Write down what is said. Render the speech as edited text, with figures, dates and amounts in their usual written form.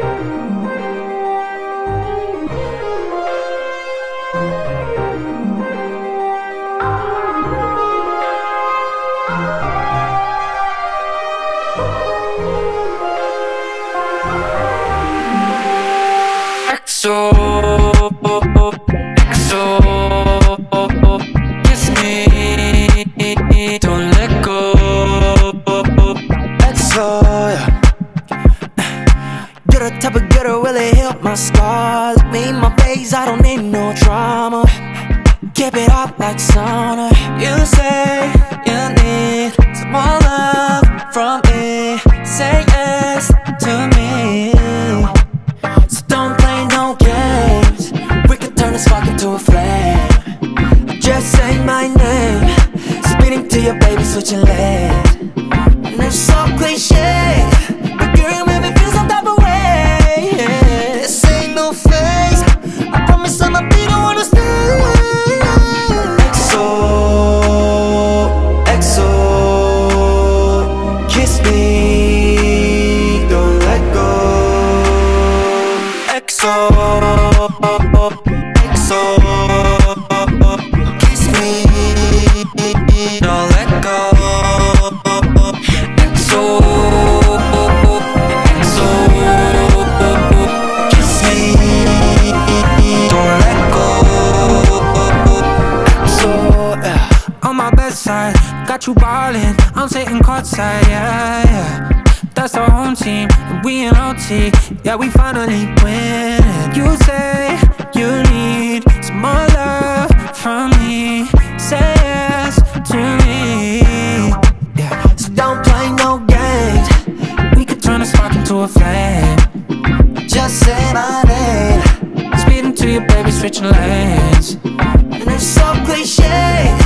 XO, kiss me, don't let go. XO, yeah. You're the type of girl to really help my scars. Look me in my face, I don't need no drama. Keep it up like sauna. You say you need some more love from me. Say yes to me. So don't play no games. We can turn this spark into a flame. Just say my name, speeding to your baby, switching lanes. And it's so cliche, but girl, you make me feel some type of way. This ain't no phase, I promise I'ma be the one to stay. XO, kiss me, don't let go. XO, kiss me, don't let go. XO, kiss me, don't let go. XO, on my best side, got you ballin', I'm sitting courtside, yeah, yeah. That's the home team, and we in OT, yeah, we finally win. You say you need some more love from me, say yes to me, yeah. So don't play no games, we could turn a spark into a flame. Just say my name, speeding to your baby, switching lanes. And it's so cliche,